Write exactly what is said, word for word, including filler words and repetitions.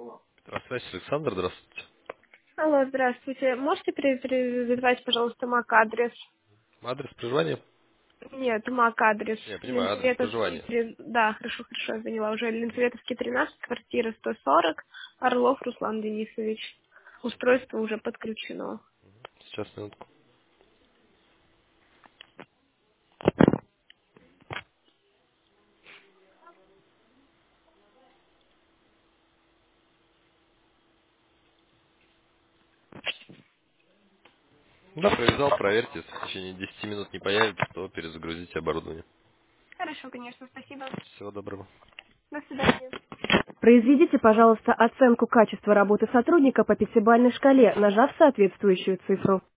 Здравствуйте, Александр, здравствуйте. Алло, здравствуйте. Можете пере- перезвать, пожалуйста, МАК-адрес? Адрес проживания? Нет, МАК-адрес. Я понимаю, адрес Ленсоветовский, проживания. три- да, хорошо, хорошо, я поняла уже. Ленсоветовский тринадцать, квартира сто сорок, Орлов Руслан Денисович. Устройство уже подключено. Сейчас, минутку. Да, провязал, проверьте, если в течение десяти минут не появится, то перезагрузите оборудование. Хорошо, конечно, спасибо. Всего доброго. До свидания. Произведите, пожалуйста, оценку качества работы сотрудника по пятибалльной шкале, нажав соответствующую цифру.